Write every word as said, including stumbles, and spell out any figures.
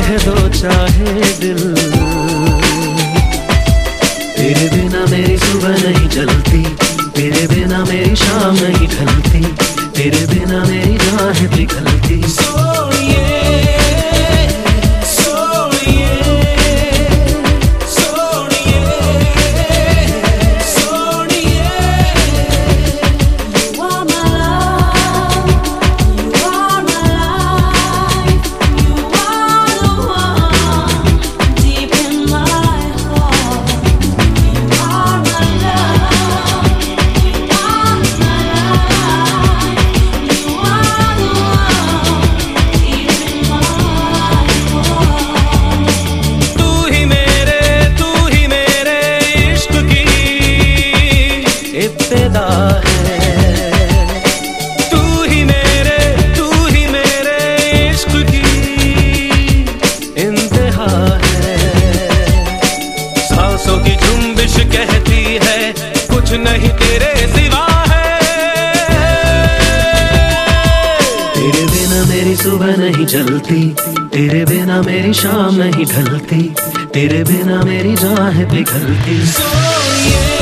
कह दो चाहे दिल, तेरे बिना मेरी सुबह नहीं चलती, तेरे बिना मेरी शाम नहीं ढलती, तेरे बिना मेरी राह पिघलती। सोनिए इब्तिदा है, तू ही मेरे तू ही मेरे इश्क की इंतहा है। सांसों की जुम्बिश कहती है कुछ नहीं तेरे सिवा है। तेरे बिना मेरी सुबह नहीं चलती, तेरे बिना मेरी शाम नहीं ढलती, तेरे बिना मेरी राह पिघलती।